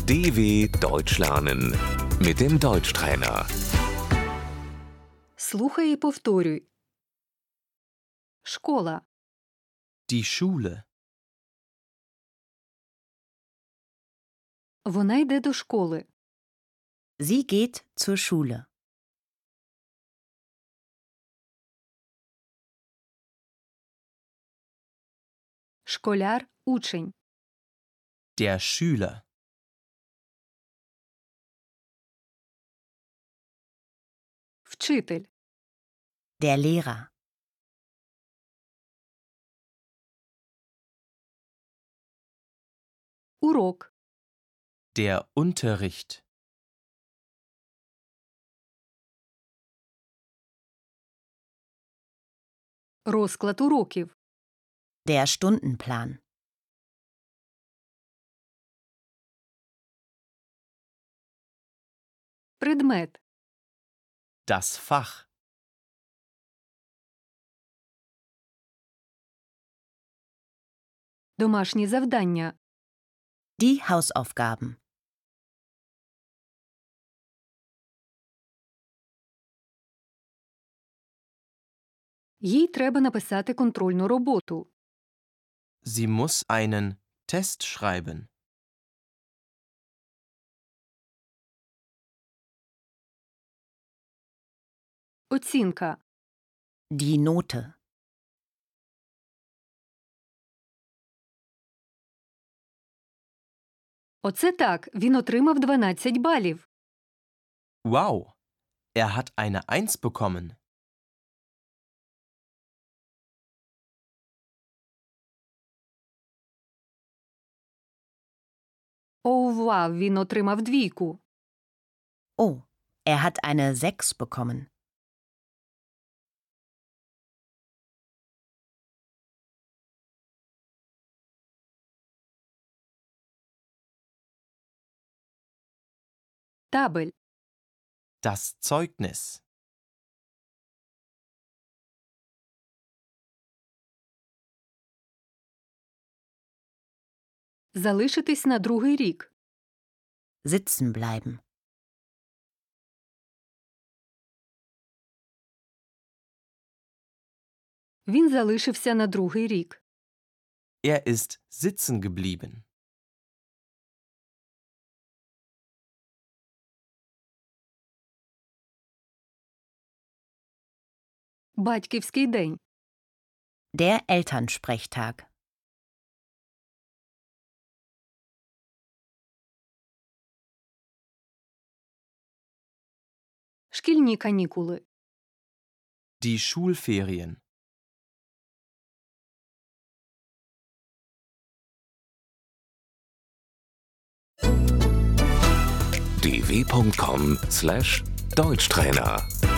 DW Deutsch lernen mit dem Deutschtrainer. Слухай і повторюй. Школа. Die Schule. Вона йде до школи. Sie geht zur Schule. Школяр – учень. Der Schüler. Вчитель. Der Lehrer. Урок. Der Unterricht. Розклад уроків. Der Stundenplan. Предмет. Das Fach. Домашні завдання. Die Hausaufgaben. Їй треба написати контрольну роботу. Sie muss einen Test schreiben. Оцінка. Die Note. Оце так, він отримав 12 балів. Wow, hat eine 1 bekommen. Ова, він отримав двійку. Oh, hat eine 6 bekommen. Табель. Das Zeugnis. Залишитись на другий рік. Sitzen bleiben. Він залишився на другий рік. Ist sitzen geblieben. Батьківський день. Der Elternsprechtag. Шкільні канікули. Die Schulferien. dw.com/Deutschtrainer